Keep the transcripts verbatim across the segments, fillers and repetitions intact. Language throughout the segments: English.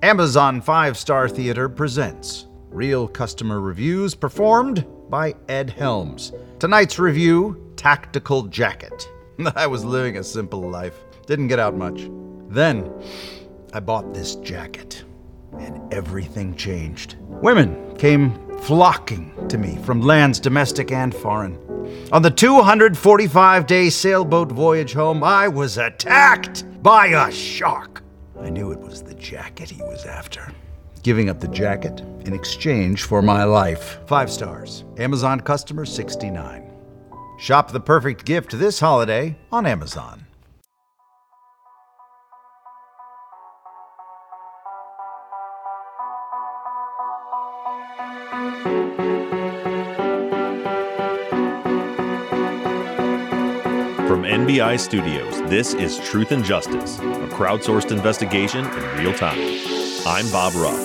Amazon Five Star Theater presents Real Customer Reviews performed by Ed Helms. Tonight's review, Tactical Jacket. I was living a simple life. Didn't get out much. Then, I bought this jacket, and everything changed. Women came flocking to me from lands domestic and foreign. On the two hundred forty-five day sailboat voyage home, I was attacked by a shark. I knew it was the jacket he was after. Giving up the jacket in exchange for my life. Five stars. Amazon customer sixty-nine. Shop the perfect gift this holiday on Amazon. From N B I Studios, this is Truth and Justice, a crowdsourced investigation in real time. I'm Bob Ruff.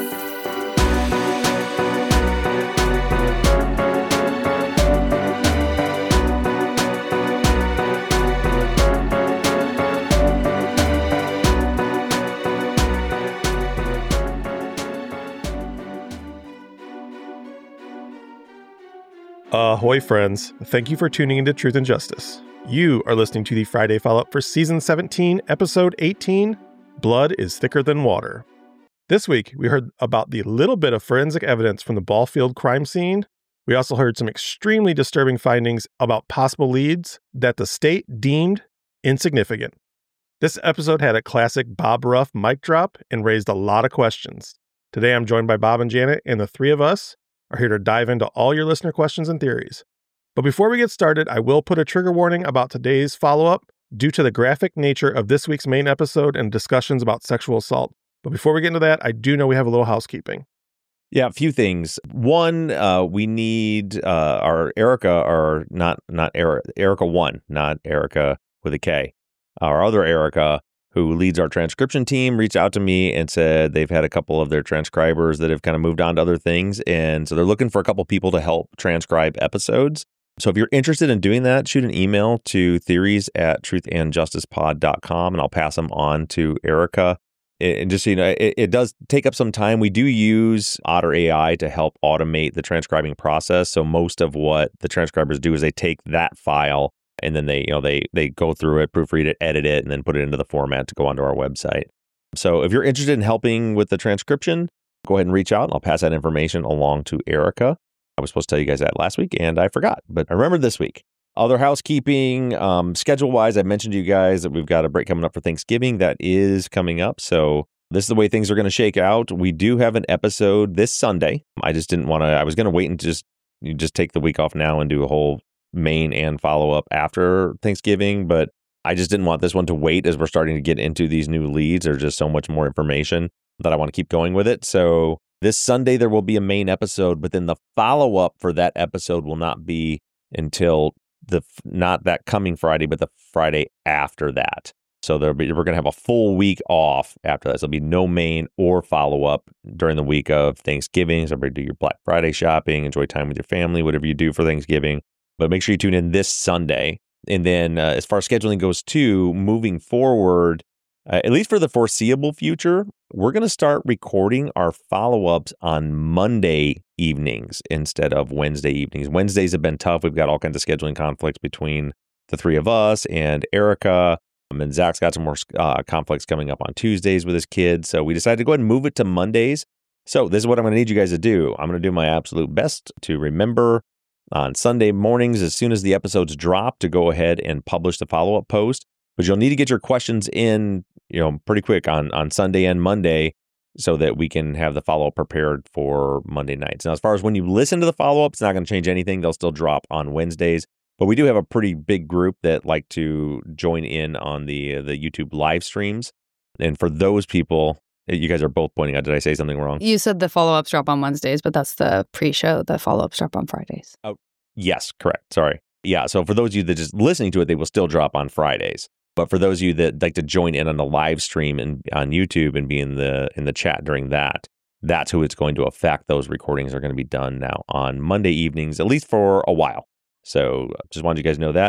Ahoy, friends. Thank you for tuning into Truth and Justice. You are listening to the Friday follow-up for Season seventeen, Episode eighteen, Blood is Thicker Than Water. This week, we heard about the little bit of forensic evidence from the ball field crime scene. We also heard some extremely disturbing findings about possible leads that the state deemed insignificant. This episode had a classic Bob Ruff mic drop and raised a lot of questions. Today, I'm joined by Bob and Janet, and the three of us are here to dive into all your listener questions and theories. But before we get started, I will put a trigger warning about today's follow-up due to the graphic nature of this week's main episode and discussions about sexual assault. But before we get into that, I do know we have a little housekeeping. Yeah, a few things. One, uh, we need uh, our Erica, or not not Erica, Erica One, not Erica with a K. Our other Erica, who leads our transcription team, reached out to me and said they've had a couple of their transcribers that have kind of moved on to other things. And so they're looking for a couple people to help transcribe episodes. So if you're interested in doing that, shoot an email to theories at truth and justice pod dot com, and I'll pass them on to Erica. And just so you know, it, it does take up some time. We do use Otter A I to help automate the transcribing process. So most of what the transcribers do is they take that file and then they, you know, they they go through it, proofread it, edit it, and then put it into the format to go onto our website. So if you're interested in helping with the transcription, go ahead and reach out, and I'll pass that information along to Erica. I was supposed to tell you guys that last week, and I forgot, but I remembered this week. Other housekeeping, um, schedule-wise, I mentioned to you guys that we've got a break coming up for Thanksgiving. That is coming up, so this is the way things are going to shake out. We do have an episode this Sunday. I just didn't want to, I was going to wait and just you just take the week off now and do a whole main and follow-up after Thanksgiving, but I just didn't want this one to wait as we're starting to get into these new leads. There's just so much more information that I want to keep going with it, so this Sunday, there will be a main episode, but then the follow-up for that episode will not be until the not that coming Friday, but the Friday after that. So there'll be, we're going to have a full week off after that. So there'll be no main or follow-up during the week of Thanksgiving. So everybody do your Black Friday shopping, enjoy time with your family, whatever you do for Thanksgiving. But make sure you tune in this Sunday. And then uh, as far as scheduling goes too, moving forward, Uh, at least for the foreseeable future, we're going to start recording our follow-ups on Monday evenings instead of Wednesday evenings. Wednesdays have been tough. We've got all kinds of scheduling conflicts between the three of us and Erica. Um, and Zach's got some more uh, conflicts coming up on Tuesdays with his kids. So we decided to go ahead and move it to Mondays. So this is what I'm going to need you guys to do. I'm going to do my absolute best to remember on Sunday mornings, as soon as the episodes drop, to go ahead and publish the follow-up post. But you'll need to get your questions in, you know, pretty quick on, on Sunday and Monday so that we can have the follow-up prepared for Monday nights. Now, as far as when you listen to the follow-up, it's not going to change anything. They'll still drop on Wednesdays. But we do have a pretty big group that like to join in on the the YouTube live streams. And for those people, you guys are both pointing out, did I say something wrong? You said the follow-ups drop on Wednesdays, but that's the pre-show. The follow-ups drop on Fridays. Oh, yes, correct. Sorry. Yeah, so for those of you that are just listening to it, they will still drop on Fridays. But for those of you that like to join in on the live stream and on YouTube and be in the in the chat during that, that's who it's going to affect. Those recordings are going to be done now on Monday evenings, at least for a while. So just wanted you guys to know that.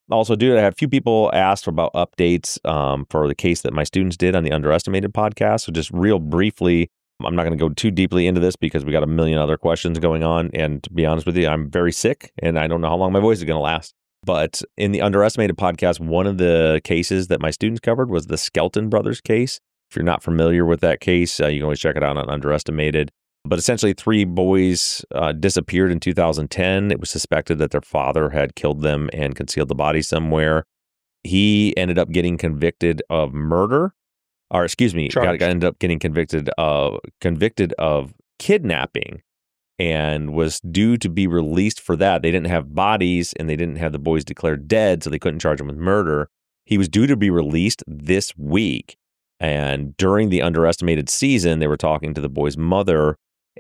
Also, dude, I had a few people asked about updates um, for the case that my students did on the Underestimated podcast. So just real briefly, I'm not going to go too deeply into this because we got a million other questions going on. And to be honest with you, I'm very sick and I don't know how long my voice is going to last. But in the Underestimated podcast, one of the cases that my students covered was the Skelton brothers case. If you're not familiar with that case, uh, you can always check it out on Underestimated. But essentially, three boys uh, disappeared in two thousand ten. It was suspected that their father had killed them and concealed the body somewhere. He ended up getting convicted of murder, or excuse me, got, got ended up getting convicted of convicted of kidnapping, and was due to be released for that. They didn't have bodies, and they didn't have the boys declared dead, so they couldn't charge him with murder. He was due to be released this week, and during the Underestimated season, they were talking to the boy's mother.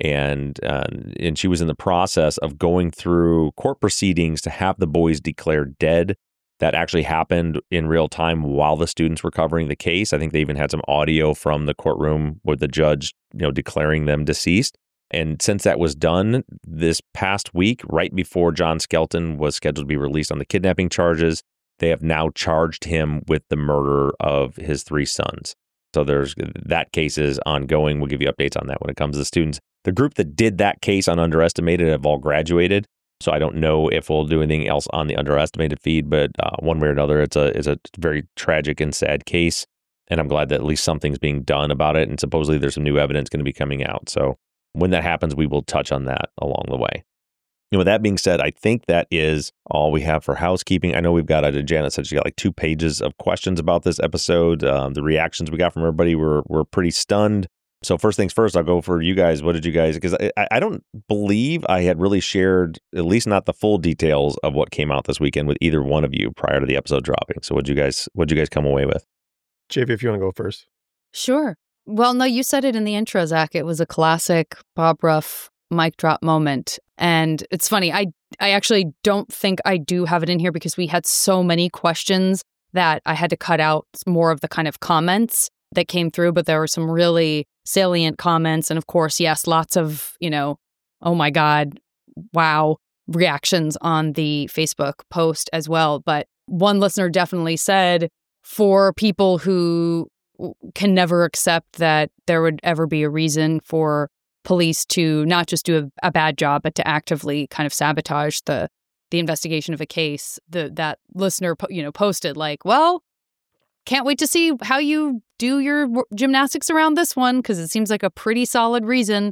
And uh, and she was in the process of going through court proceedings to have the boys declared dead. That actually happened in real time while the students were covering the case. I think they even had some audio from the courtroom with the judge, you know, declaring them deceased. And since that was done this past week, right before John Skelton was scheduled to be released on the kidnapping charges, they have now charged him with the murder of his three sons. So there's that case is ongoing. We'll give you updates on that when it comes to the students. The group that did that case on Underestimated have all graduated, so I don't know if we'll do anything else on the Underestimated feed, but uh, one way or another, it's a, it's a very tragic and sad case, and I'm glad that at least something's being done about it, and supposedly there's some new evidence going to be coming out. So when that happens, we will touch on that along the way. And with that being said, I think that is all we have for housekeeping. I know we've got, uh, Janet said she got like two pages of questions about this episode. Um, the reactions we got from everybody were were pretty stunned. So first things first, I'll go for you guys. What did you guys, because I, I don't believe I had really shared, at least not the full details of what came out this weekend with either one of you prior to the episode dropping. So what'd you guys, what'd you guys come away with? J V, if you want to go first. Sure. Well, no, you said it in the intro, Zach. It was a classic Bob Ruff mic drop moment. And it's funny, I, I actually don't think I do have it in here because we had so many questions that I had to cut out more of the kind of comments that came through, but there were some really salient comments. And of course, yes, lots of, you know, oh my God, wow, reactions on the Facebook post as well. But one listener definitely said, for people who can never accept that there would ever be a reason for police to not just do a, a bad job, but to actively kind of sabotage the the investigation of a case, the that listener, you know, posted like, well, can't wait to see how you do your gymnastics around this one, because it seems like a pretty solid reason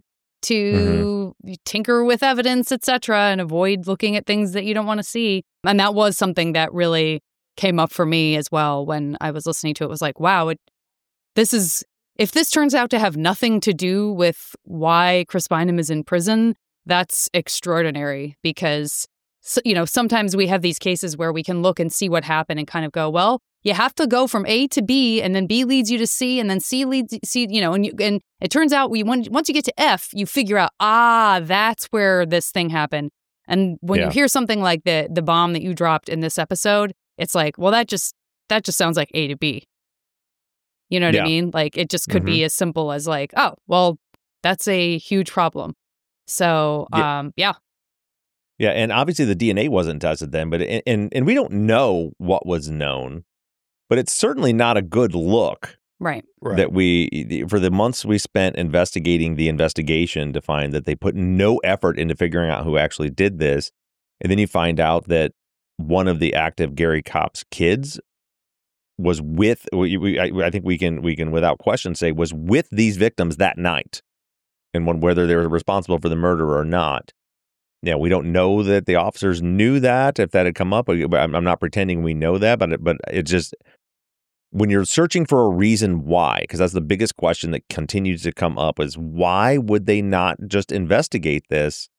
to mm-hmm. tinker with evidence, et cetera, and avoid looking at things that you don't want to see. And that was something that really came up for me as well when I was listening to it. It was like, wow, it, this is, if this turns out to have nothing to do with why Chris Bynum is in prison, that's extraordinary, because, you know, sometimes we have these cases where we can look and see what happened and kind of go, well, you have to go from A to B, and then B leads you to C, and then C leads C, you know, and you, and it turns out we once you get to F, you figure out, ah, that's where this thing happened. And when yeah. you hear something like the the bomb that you dropped in this episode, it's like, well, that just that just sounds like A to B. You know what yeah. I mean? Like, it just could mm-hmm. be as simple as like, oh, well, that's a huge problem. So, yeah. um, yeah. Yeah, and obviously the D N A wasn't tested then, but it, and and we don't know what was known. But it's certainly not a good look, right? right? That we, for the months we spent investigating the investigation to find that they put no effort into figuring out who actually did this. And then you find out that one of the active Gary Kopp's kids was with, we, we, I, I think we can, we can without question say, was with these victims that night. And when, whether they were responsible for the murder or not. Yeah, we don't know that the officers knew that, if that had come up. I'm not pretending we know that, but it, but it just, when you're searching for a reason why, because that's the biggest question that continues to come up, is why would they not just investigate this?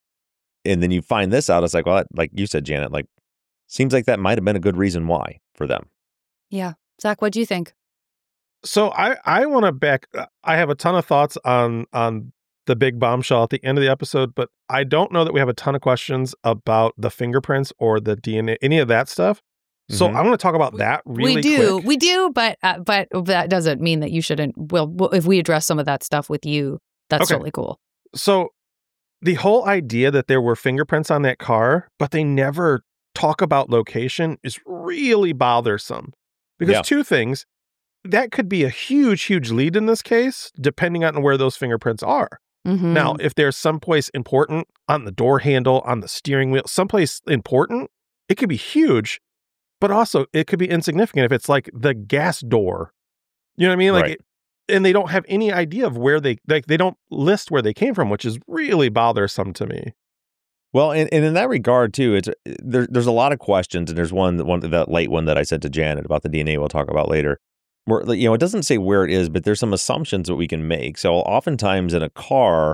And then you find this out. It's like, well, like you said, Janet, like, seems like that might have been a good reason why for them. Yeah. Zach, what do you think? So I, I want to back, I have a ton of thoughts on, on the big bombshell at the end of the episode, but I don't know that we have a ton of questions about the fingerprints or the D N A, any of that stuff. So mm-hmm. I want to talk about that really We do, quick. we do, but uh, but that doesn't mean that you shouldn't. Well, if we address some of that stuff with you, that's okay. certainly cool. So the whole idea that there were fingerprints on that car, but they never talk about location is really bothersome. Because Yeah. two things, that could be a huge, huge lead in this case, depending on where those fingerprints are. Mhm. Now, if there's someplace important on the door handle, on the steering wheel, someplace important, it could be huge, but also it could be insignificant if it's like the gas door. You know what I mean? Like, Right. it, and they don't have any idea of where they, like, they don't list where they came from, which is really bothersome to me. Well, and, and in that regard too, it's there, there's a lot of questions, and there's one one that late one that I sent to Janet about the D N A. We'll talk about later. Where, you know, it doesn't say where it is, but there's some assumptions that we can make. So oftentimes in a car,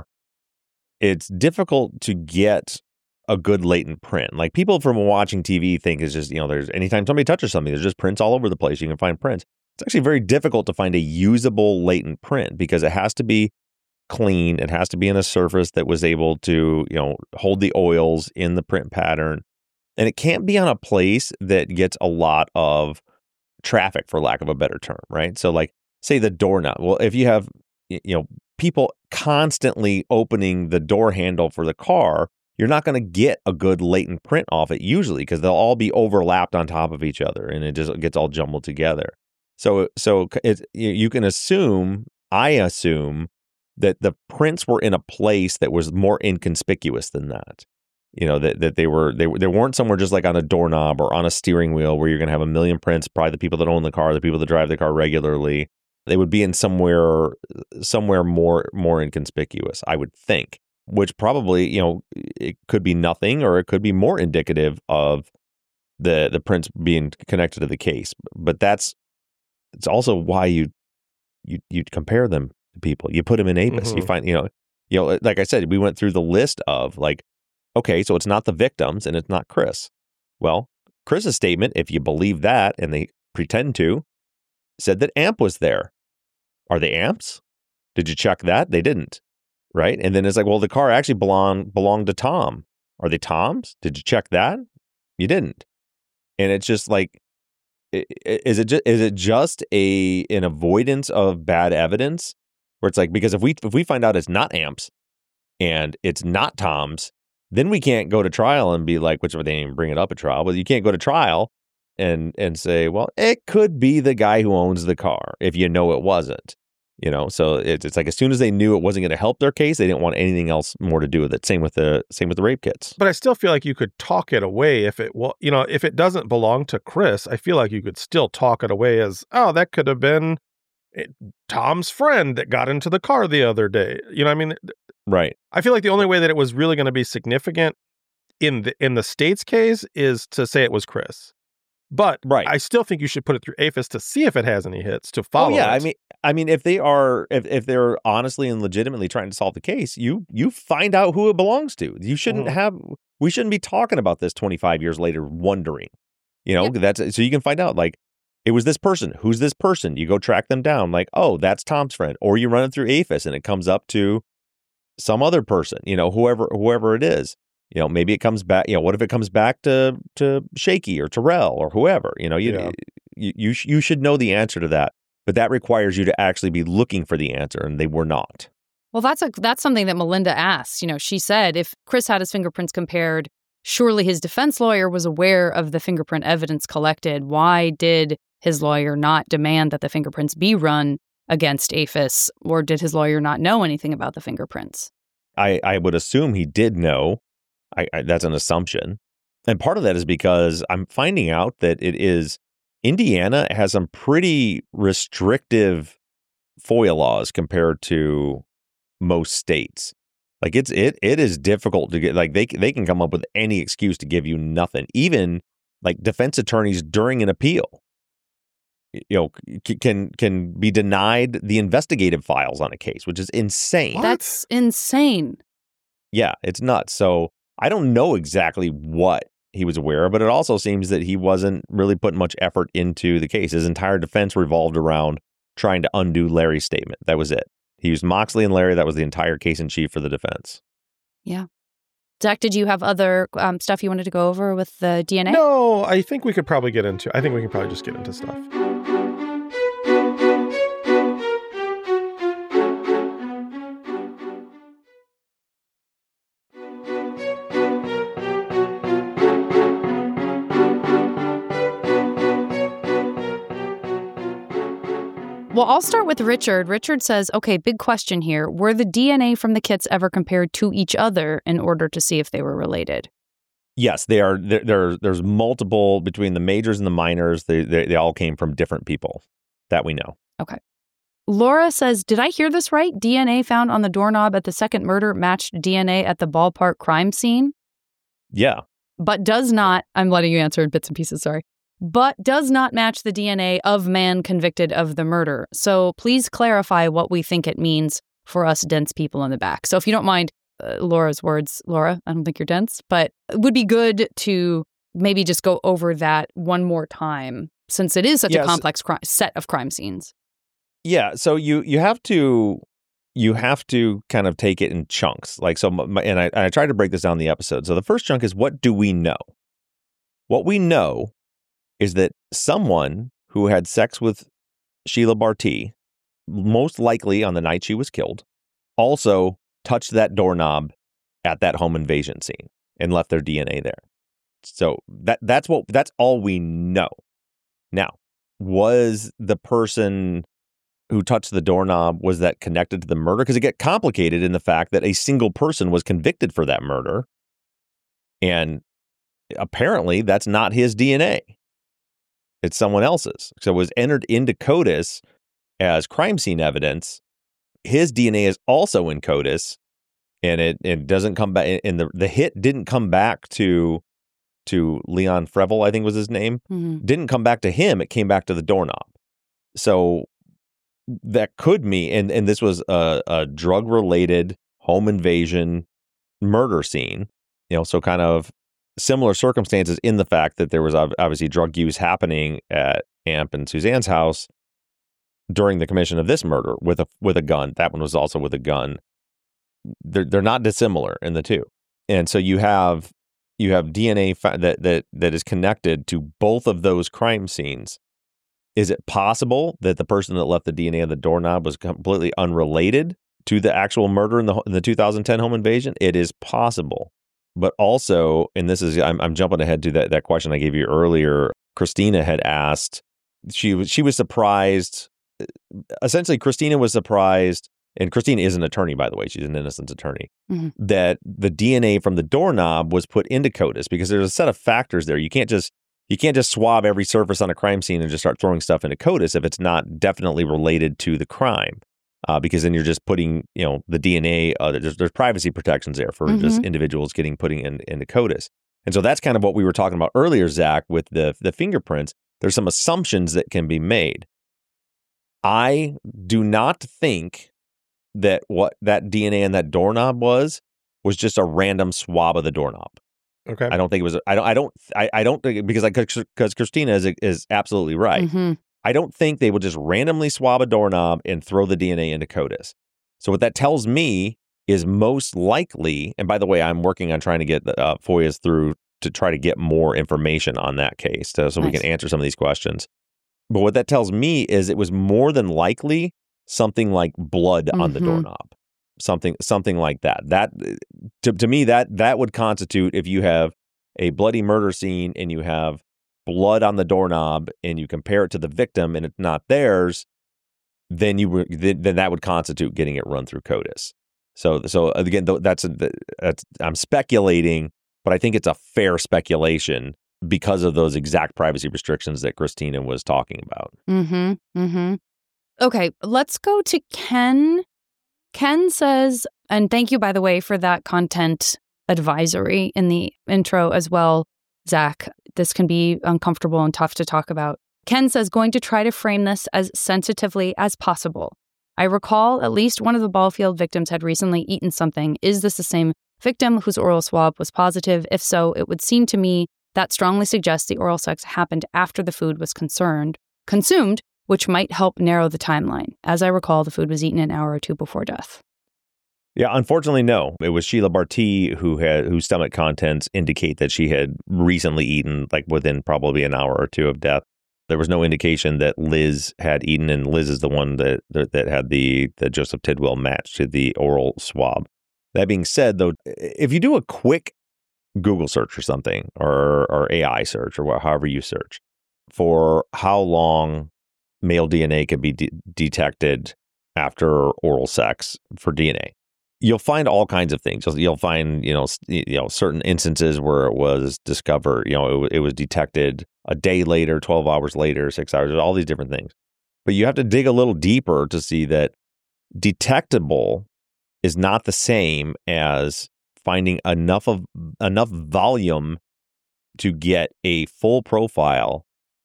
it's difficult to get a good latent print. Like people from watching T V think it's just, you know, there's anytime somebody touches something, there's just prints all over the place. You can find prints. It's actually very difficult to find a usable latent print because it has to be clean. It has to be in a surface that was able to, you know, hold the oils in the print pattern. And it can't be on a place that gets a lot of traffic, for lack of a better term, right? So like say the doorknob. Well, if you have, you know, people constantly opening the door handle for the car, you're not going to get a good latent print off it usually because they'll all be overlapped on top of each other and it just gets all jumbled together. So, so it, you can assume, I assume that the prints were in a place that was more inconspicuous than that. You know, that, that they were, they, they weren't somewhere just like on a doorknob or on a steering wheel where you're going to have a million prints, probably the people that own the car, the people that drive the car regularly. They would be in somewhere, somewhere more, more inconspicuous, I would think, which probably, you know, it could be nothing or it could be more indicative of the, the prints being connected to the case. But that's, it's also why you, you, you compare them to people. You put them in APIS. Mhm. You find, you know, you know, like I said, we went through the list of like, okay, so it's not the victims and it's not Chris. Well, Chris's statement, if you believe that, and they pretend to, said that Amp was there. Are they Amps? Did you check that? They didn't, right? And then it's like, well, the car actually belonged belonged to Tom. Are they Tom's? Did you check that? You didn't. And it's just like, i- i- is it just, is it just a an avoidance of bad evidence? Where it's like, because if we if we find out it's not Amps and it's not Tom's, then we can't go to trial and be like, which they didn't even bring it up at trial, but you can't go to trial and and say, well, it could be the guy who owns the car if you know it wasn't. You know, so it's it's like as soon as they knew it wasn't going to help their case, they didn't want anything else more to do with it. Same with the same with the rape kits. But I still feel like you could talk it away if it, well, you know, if it doesn't belong to Chris, I feel like you could still talk it away as, oh, that could have been it, Tom's friend that got into the car the other day. You know what I mean? Right. I feel like the only way that it was really going to be significant in the in the state's case is to say it was Chris. But Right. I still think you should put it through APHIS to see if it has any hits to follow. Oh yeah, it. I mean, I mean, if they are, if, if they're honestly and legitimately trying to solve the case, you you find out who it belongs to. You shouldn't Mhm. have. We shouldn't be talking about this twenty-five years later, wondering. You know, that's so you can find out. Like, it was this person. Who's this person? You go track them down. Like, oh, that's Tom's friend. Or you run it through APHIS and it comes up to some other person. You know, whoever whoever it is. You know, maybe it comes back. You know, what if it comes back to to Shaky or Terrell or whoever? You know, you Yeah. you you, sh- you should know the answer to that. But that requires you to actually be looking for the answer, and they were not. Well, that's a that's something that Melinda asked. You know, she said if Chris had his fingerprints compared, surely his defense lawyer was aware of the fingerprint evidence collected. Why did his lawyer not demand that the fingerprints be run against APHIS, or did his lawyer not know anything about the fingerprints? I, I would assume he did know. I, I, that's an assumption. And part of that is because I'm finding out that it is Indiana has some pretty restrictive FOIA laws compared to most states. Like it's it it is difficult to get, like they they can come up with any excuse to give you nothing. Even like defense attorneys during an appeal, you know, c- can can be denied the investigative files on a case, which is insane. What? That's insane. Yeah, it's nuts. So I don't know exactly what he was aware of, but it also seems that he wasn't really putting much effort into the case. His entire defense revolved around trying to undo Larry's statement. That was it. He used Moxley and Larry. That was the entire case in chief for the defense. Zach, did you have other um, stuff you wanted to go over with the D N A? No, I think we could probably get into, I think we can probably just get into stuff. Well, I'll start with Richard. Richard says, okay, big question here. Were the D N A from the kits ever compared to each other in order to see if they were related? Yes, they are. There, there, there's multiple between the majors and the minors. They, they, they all came from different people that we know. Okay. Laura says, did I hear this right? D N A found on the doorknob at the second murder matched D N A at the ballpark crime scene? Yeah. But does not, I'm letting you answer in bits and pieces, sorry, but does not match the D N A of man convicted of the murder. So please clarify what we think it means for us dense people in the back. So if you don't mind uh, Laura's words, Laura, I don't think you're dense, but it would be good to maybe just go over that one more time since it is such yes. a complex cri- set of crime scenes. Yeah, so you you have to you have to kind of take it in chunks. Like so, my, and I I tried to break this down in the episode. So the first chunk is, what do we know? What we know is that someone who had sex with Sheila Barty, most likely on the night she was killed, also touched that doorknob at that home invasion scene and left their D N A there. So that that's what that's all we know. Now, was the person who touched the doorknob, was that connected to the murder? Because it get complicated in the fact that a single person was convicted for that murder. And apparently that's not his D N A. It's someone else's. So it was entered into CODIS as crime scene evidence. His D N A is also in CODIS, and it, it doesn't come back. And the, the hit didn't come back to to Leon Frevel, I think was his name. Mm-hmm. Didn't come back to him. It came back to the doorknob. So that could mean, and, and this was a, a drug-related home invasion murder scene, you know, so kind of similar circumstances in the fact that there was obviously drug use happening at Amp and Suzanne's house during the commission of this murder with a with a gun. That one was also with a gun. They're they're not dissimilar in the two, and so you have you have D N A fa- that that that is connected to both of those crime scenes. Is it possible that the person that left the D N A on the doorknob was completely unrelated to the actual murder in the in the two thousand ten home invasion? It is possible. But also, and this is, I'm, I'm jumping ahead to that, that question I gave you earlier, Christina had asked, she was, she was surprised, essentially Christina was surprised, and Christina is an attorney, by the way, she's an innocence attorney, mm-hmm. that the D N A from the doorknob was put into CODIS, because there's a set of factors there. You can't just You can't just swab every surface on a crime scene and just start throwing stuff into CODIS if it's not definitely related to the crime, uh, because then you're just putting, you know, the D N A. Uh, there's, there's privacy protections there for mm-hmm. just individuals getting putting in into CODIS, and so that's kind of what we were talking about earlier, Zach, with the the fingerprints. There's some assumptions that can be made. I do not think that what that D N A in that doorknob was was just a random swab of the doorknob. Okay. I don't think it was. I don't. I don't. I, I don't think because I because Christina is is absolutely right. Mm-hmm. I don't think they would just randomly swab a doorknob and throw the D N A into CODIS. So what that tells me is most likely. And by the way, I'm working on trying to get uh, F O I As through to try to get more information on that case, to, so nice. we can answer some of these questions. But what that tells me is it was more than likely something like blood mm-hmm. on the doorknob. Something, something like that. That to to me, that that would constitute, if you have a bloody murder scene and you have blood on the doorknob and you compare it to the victim and it's not theirs, then you then, then that would constitute getting it run through CODIS. So so again, that's, a, that's I'm speculating, but I think it's a fair speculation because of those exact privacy restrictions that Christina was talking about. Mm-hmm. Mm-hmm. Okay, let's go to Ken. Ken says, and thank you, by the way, for that content advisory in the intro as well, Zach. This can be uncomfortable and tough to talk about. Ken says, going to try to frame this as sensitively as possible. I recall at least one of the ball field victims had recently eaten something. Is this the same victim whose oral swab was positive? If so, it would seem to me that strongly suggests the oral sex happened after the food was concerned, consumed, which might help narrow the timeline. As I recall, the food was eaten an hour or two before death. Yeah, unfortunately, no. It was Sheila Barty who had whose stomach contents indicate that she had recently eaten, like within probably an hour or two of death. There was no indication that Liz had eaten, and Liz is the one that that, that had the, the Joseph Tidwell match to the oral swab. That being said, though, if you do a quick Google search or something, or or A I search, or however you search, for how long male D N A could be de- detected after oral sex for D N A. You'll find all kinds of things. You'll, you'll find, you know, you know, certain instances where it was discovered, you know, it, it was detected a day later, twelve hours later, six hours, all these different things. But you have to dig a little deeper to see that detectable is not the same as finding enough of enough volume to get a full profile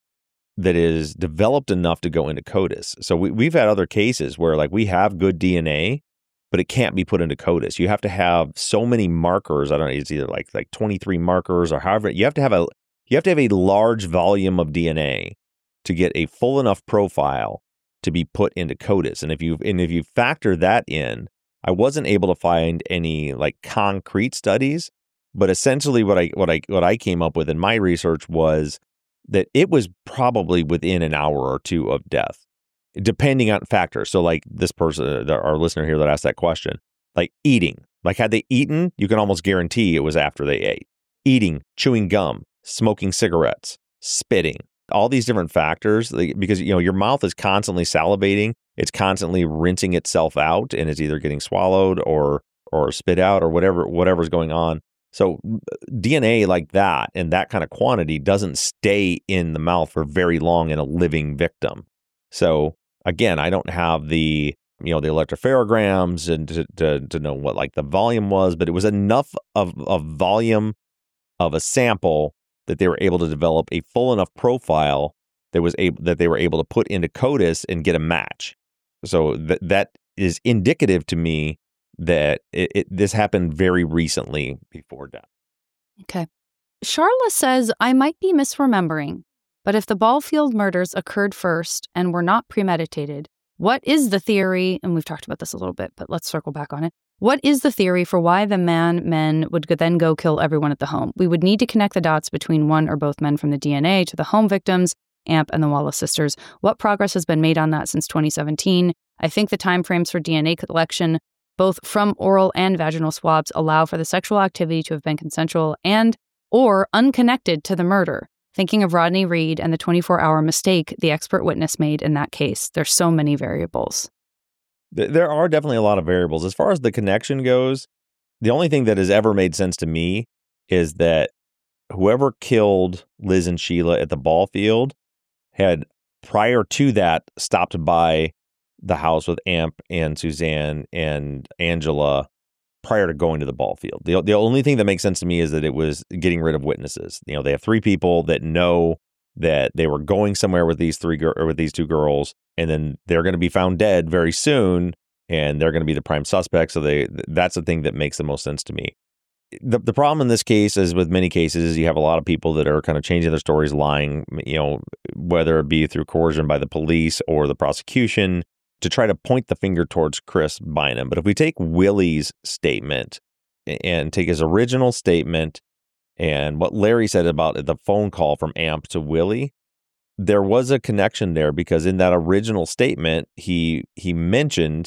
that is developed enough to go into CODIS. So we, we've had other cases where like we have good D N A, but it can't be put into CODIS. You have to have so many markers. I don't know, it's either like like twenty-three markers or however. You have to have a you have to have a large volume of D N A to get a full enough profile to be put into CODIS. And if you and if you factor that in, I wasn't able to find any like concrete studies, but essentially what I what I what I came up with in my research was that it was probably within an hour or two of death, depending on factors. So like this person, our listener here that asked that question, like eating, like had they eaten, you can almost guarantee it was after they ate. Eating, chewing gum, smoking cigarettes, spitting, all these different factors, like, because, you know, your mouth is constantly salivating. It's constantly rinsing itself out and it's either getting swallowed or or spit out or whatever whatever's going on. So D N A like that and that kind of quantity doesn't stay in the mouth for very long in a living victim. So again, I don't have the, you know, the electropherograms and to, to, to know what like the volume was, but it was enough of a volume of a sample that they were able to develop a full enough profile that was able that they were able to put into CODIS and get a match. So that that is indicative to me that it, it, this happened very recently before death. Okay. Charla says, I might be misremembering, but if the Ballfield murders occurred first and were not premeditated, what is the theory, and we've talked about this a little bit, but let's circle back on it. What is the theory for why the man men would then go kill everyone at the home? We would need to connect the dots between one or both men from the D N A to the home victims, Amp and the Wallace sisters. What progress has been made on that since twenty seventeen? I think the timeframes for D N A collection, both from oral and vaginal swabs, allow for the sexual activity to have been consensual and or unconnected to the murder. Thinking of Rodney Reed and the twenty-four hour mistake the expert witness made in that case. There's so many variables. There are definitely a lot of variables. As far as the connection goes, the only thing that has ever made sense to me is that whoever killed Liz and Sheila at the ball field had, prior to that, stopped by the house with Amp and Suzanne and Angela prior to going to the ball field. The, the only thing that makes sense to me is that it was getting rid of witnesses. You know, they have three people that know that they were going somewhere with these three or with these two girls, and then they're going to be found dead very soon, and they're going to be the prime suspect. So they that's the thing that makes the most sense to me. The the problem in this case, as with many cases, is you have a lot of people that are kind of changing their stories, lying, you know, whether it be through coercion by the police or the prosecution, to try to point the finger towards Chris Bynum. But if we take Willie's statement and take his original statement and what Larry said about the phone call from Amp to Willie, there was a connection there because in that original statement, he he mentioned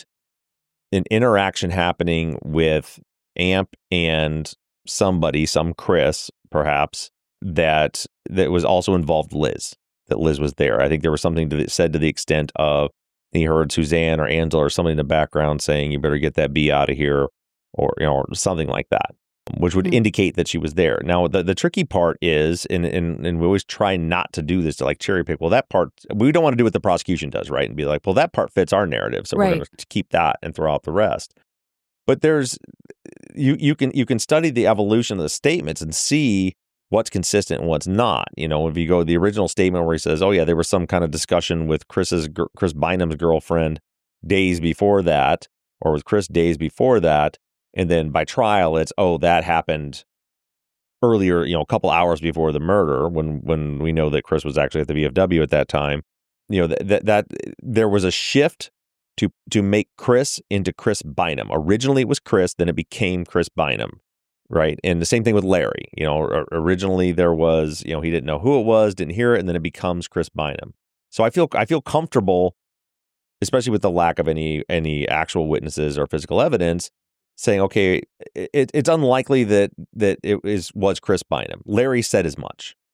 an interaction happening with Amp and somebody, some Chris, perhaps, that that was also involved Liz, that Liz was there. I think there was something to the, said to the extent of he heard Suzanne or Angela or somebody in the background saying, you better get that bee out of here, or, you know, or something like that, which would mm-hmm. indicate that she was there. Now, the, the tricky part is, and, and and we always try not to do this, to like cherry pick, well, that part, we don't want to do what the prosecution does, right? And be like, well, that part fits our narrative, so right. we're going to keep that and throw out the rest. But there's, you you can you can study the evolution of the statements and see what's consistent and what's not. You know, if you go to the original statement where he says, oh yeah, there was some kind of discussion with Chris's Chris Bynum's girlfriend days before that, or with Chris days before that, and then by trial it's, oh, that happened earlier, you know, a couple hours before the murder, when when we know that Chris was actually at the V F W at that time. You know, that that, that there was a shift to to make Chris into Chris Bynum. Originally it was Chris, then it became Chris Bynum. Right. And the same thing with Larry. You know, originally there was, you know, he didn't know who it was, didn't hear it, and then it becomes Chris Bynum. So I feel I feel comfortable, especially with the lack of any any actual witnesses or physical evidence, saying, OK, it, it's unlikely that that it is was Chris Bynum. Larry said as much.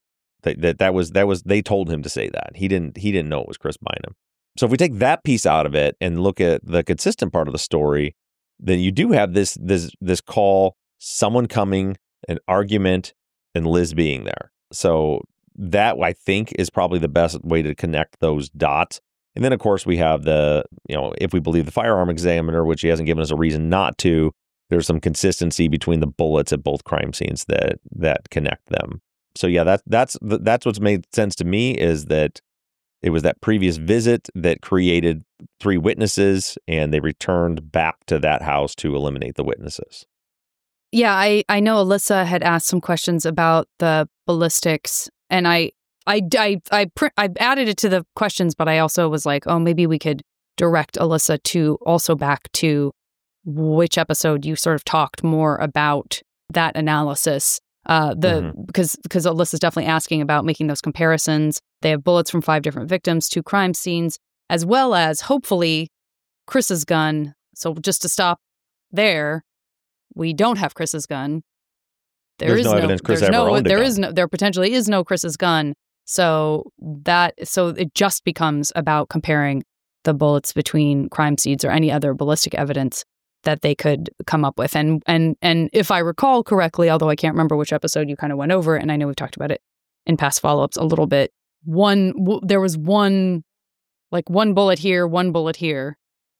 That, that that was that was they told him to say that. He didn't he didn't know it was Chris Bynum. So if we take that piece out of it and look at the consistent part of the story, then you do have this this this call, someone coming, an argument, and Liz being there. So that, I think, is probably the best way to connect those dots. And then, of course, we have the, you know, if we believe the firearm examiner, which he hasn't given us a reason not to, there's some consistency between the bullets at both crime scenes that that connect them. So yeah, that, that's that's what's made sense to me, is that it was that previous visit that created three witnesses, and they returned back to that house to eliminate the witnesses. Yeah, I, I know Alyssa had asked some questions about the ballistics, and I I I I, pr- I added it to the questions, but I also was like, oh, maybe we could direct Alyssa to also back to which episode you sort of talked more about that analysis. Uh, the mm-hmm. because because Alyssa's definitely asking about making those comparisons. They have bullets from five different victims, two crime scenes, as well as hopefully Chris's gun. So just to stop there, we don't have Chris's gun. There there's is no, no evidence Chris there's ever no owned a there gun. is no there potentially is no Chris's gun. So that so it just becomes about comparing the bullets between crime scenes or any other ballistic evidence that they could come up with. And and and if I recall correctly, although I can't remember which episode you kind of went over it, and I know we've talked about it in past follow-ups a little bit, one w- there was one, like one bullet here, one bullet here,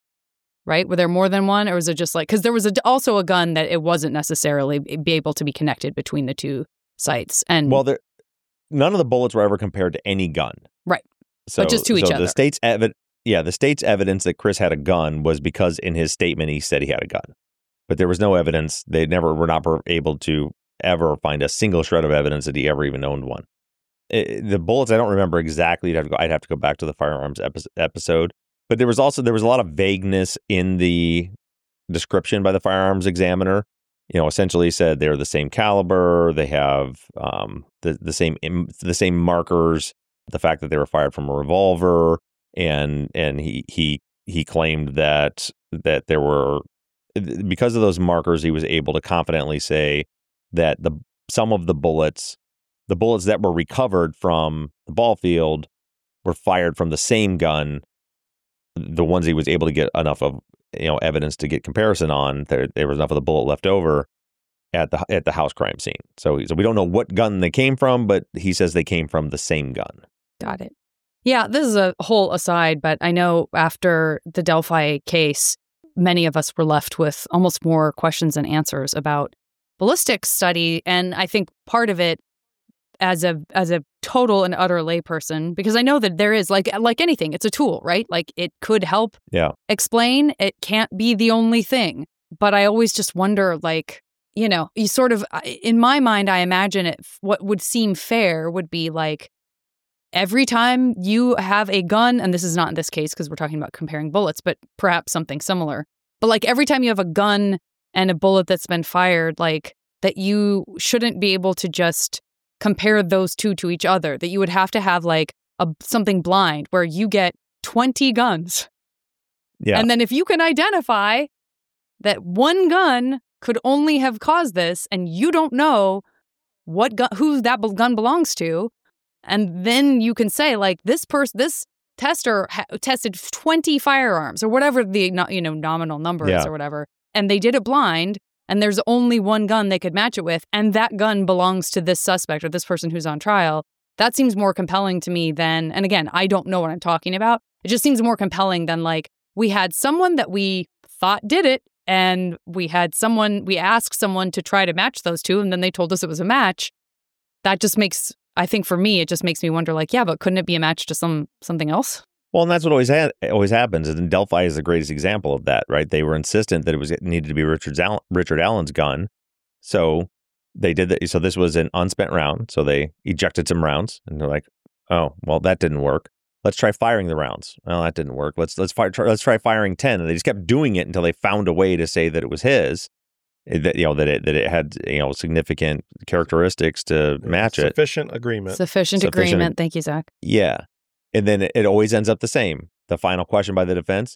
right? Were there more than one, or was it just like, because there was a, also a gun that it wasn't necessarily be able to be connected between the two sites. And well, there, none of the bullets were ever compared to any gun. Right. So, but just to each so other. The state's evidence. Yeah, the state's evidence that Chris had a gun was because in his statement he said he had a gun. But there was no evidence. They never were not able to ever find a single shred of evidence that he ever even owned one. It, the bullets, I don't remember exactly. I'd have to go, I'd have to go back to the firearms epi- episode. But there was also, there was a lot of vagueness in the description by the firearms examiner. You know, essentially said they're the same caliber. They have um, the, the same the same markers. The fact that they were fired from a revolver. And and he he he claimed that that there were, because of those markers, he was able to confidently say that the some of the bullets, the bullets that were recovered from the ball field, were fired from the same gun. The ones he was able to get enough of, you know, evidence to get comparison on, there there was enough of the bullet left over at the at the house crime scene. So so we don't know what gun they came from, but he says they came from the same gun. Got it. Yeah, this is a whole aside, but I know after the Delphi case, many of us were left with almost more questions than answers about ballistics study. And I think part of it, as a as a total and utter layperson, because I know that there is, like like anything, it's a tool, right? Like it could help yeah. explain. It can't be the only thing. But I always just wonder, like, you know, you sort of, in my mind, I imagine it, what would seem fair would be like, every time you have a gun, and this is not in this case because we're talking about comparing bullets, but perhaps something similar. But like every time you have a gun and a bullet that's been fired, like that you shouldn't be able to just compare those two to each other, that you would have to have like a something blind where you get twenty guns. Yeah. And then if you can identify that one gun could only have caused this and you don't know what gun, who that gun belongs to, and then you can say, like, this person, this tester ha- tested twenty firearms or whatever the, you know, nominal number yeah. is or whatever. And they did it blind. And there's only one gun they could match it with. And that gun belongs to this suspect or this person who's on trial. That seems more compelling to me than, and again, I don't know what I'm talking about. It just seems more compelling than like we had someone that we thought did it. And we had someone, we asked someone to try to match those two. And then they told us it was a match. That just makes, I think for me, it just makes me wonder, like, yeah, but couldn't it be a match to some something else? Well, and that's what always ha- always happens. And Delphi is the greatest example of that, right? They were insistent that it was it needed to be Richard Al- Richard Allen's gun, so they did that. So this was an unspent round, so they ejected some rounds, and they're like, "Oh, well, that didn't work. Let's try firing the rounds. Well, that didn't work. Let's let's fire, try, let's try firing ten." And they just kept doing it until they found a way to say that it was his. That, you know, that it that it had, you know, significant characteristics to match it. Sufficient agreement. Sufficient, Sufficient agreement. Thank you, Zach. Yeah. And then it, it always ends up the same. The final question by the defense,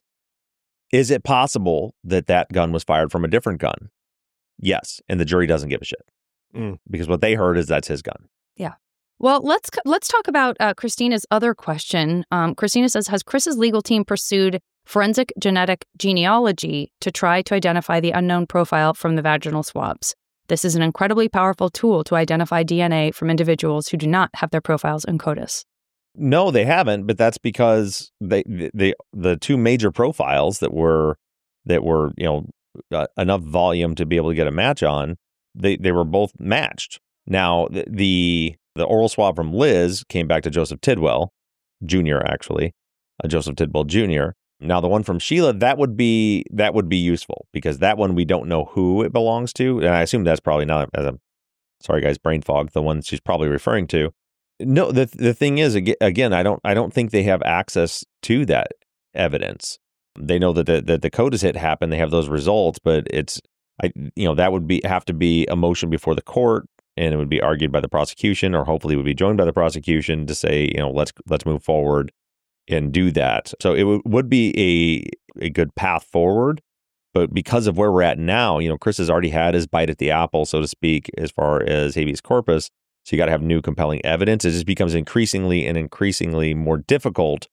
is it possible that that gun was fired from a different gun? Yes. And the jury doesn't give a shit. Mm. Because what they heard is that's his gun. Yeah. Well, let's let's talk about uh, Christina's other question. Um, Christina says, has Chris's legal team pursued forensic genetic genealogy to try to identify the unknown profile from the vaginal swabs? This is an incredibly powerful tool to identify D N A from individuals who do not have their profiles in CODIS. No, they haven't, but that's because they, they the two major profiles that were that were you know uh, enough volume to be able to get a match on, they they were both matched. Now the, the The oral swab from Liz came back to Joseph Tidwell, Junior actually, uh, Joseph Tidwell Junior Now the one from Sheila, that would be that would be useful because that one we don't know who it belongs to, and I assume that's probably not. As a sorry guys, brain fog. The one she's probably referring to. No, the the thing is again, I don't I don't think they have access to that evidence. They know that the that the CODIS hit happened. They have those results, but it's I you know that would be have to be a motion before the court. And it would be argued by the prosecution, or hopefully would be joined by the prosecution to say, you know, let's let's move forward and do that. So it w- would be a a good path forward. But because of where we're at now, you know, Chris has already had his bite at the apple, so to speak, as far as habeas corpus. So you got to have new compelling evidence. It just becomes increasingly and increasingly more difficult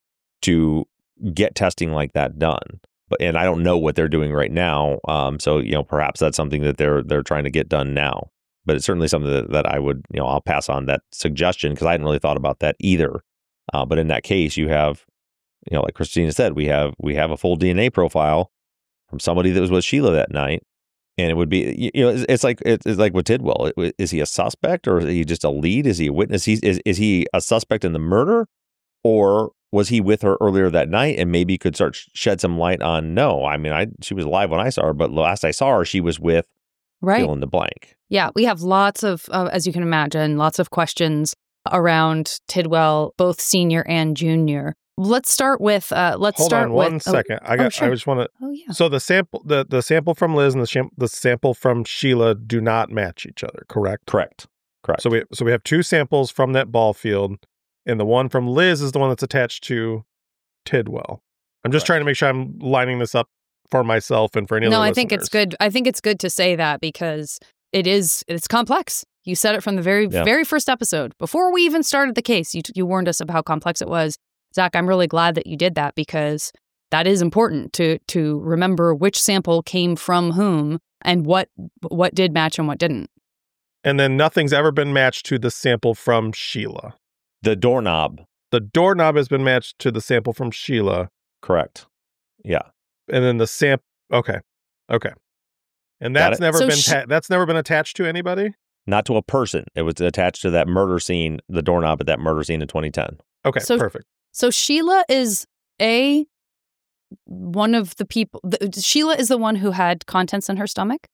to get testing like that done. But and I don't know what they're doing right now. Um, so you know, perhaps that's something that they're they're trying to get done now. But it's certainly something that, that I would, you know, I'll pass on that suggestion because I hadn't really thought about that either. Uh, but in that case, you have, you know, like Christina said, we have we have a full D N A profile from somebody that was with Sheila that night, and it would be, you know, it's, it's like it's like with Tidwell. Is he a suspect or is he just a lead? Is he a witness? He's, is is he a suspect in the murder, or was he with her earlier that night and maybe could start shed some light on? No, I mean, I she was alive when I saw her, but last I saw her, she was with. Right. Fill in the blank. Yeah, we have lots of, uh, as you can imagine, lots of questions around Tidwell, both senior and junior. Let's start with. Uh, let's Hold start on one with, second. Oh, I got. oh, sure. I just want to. Oh yeah. So the sample, the, the sample from Liz and the sham, the sample from Sheila do not match each other. Correct. Correct. Correct. So we so we have two samples from that ball field, and the one from Liz is the one that's attached to Tidwell. I'm just Correct. trying to make sure I'm lining this up for myself and for any No, other I listeners. think it's good. I think it's good to say that because it is. It's complex. You said it from the very, Yeah. very first episode. Before we even started the case, you you warned us of how complex it was. Zach, I'm really glad that you did that because that is important to to remember which sample came from whom and what what did match and what didn't. And then nothing's ever been matched to the sample from Sheila. The doorknob. The doorknob has been matched to the sample from Sheila. Correct. Yeah. And then the sample. Okay. Okay. And Got that's it. never So been sh- ta- that's never been attached to anybody. Not to a person. It was attached to that murder scene, the doorknob at that murder scene in twenty ten. Okay. So- Perfect. So Sheila is a one of the people. The, Sheila is the one who had contents in her stomach.